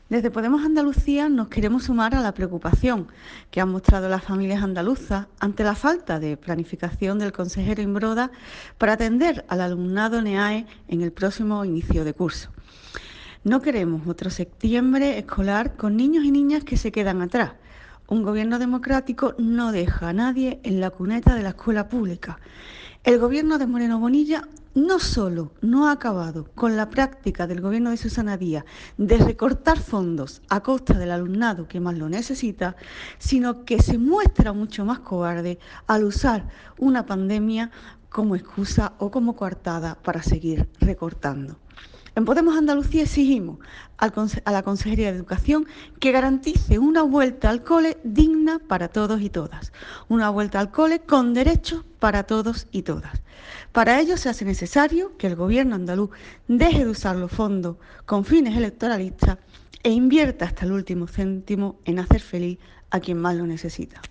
Desde Podemos Andalucía nos queremos sumar a la preocupación que han mostrado las familias andaluzas ante la falta de planificación del consejero Imbroda para atender al alumnado NEAE en el próximo inicio de curso. No queremos otro septiembre escolar con niños y niñas que se quedan atrás. Un gobierno democrático no deja a nadie en la cuneta de la escuela pública. El gobierno de Moreno Bonilla no solo no ha acabado con la práctica del gobierno de Susana Díaz de recortar fondos a costa del alumnado que más lo necesita, sino que se muestra mucho más cobarde al usar una pandemia como excusa o como coartada para seguir recortando. En Podemos Andalucía exigimos a la Consejería de Educación que garantice una vuelta al cole digna para todos y todas, una vuelta al cole con derechos para todos y todas. Para ello se hace necesario que el Gobierno andaluz deje de usar los fondos con fines electoralistas e invierta hasta el último céntimo en hacer feliz a quien más lo necesita.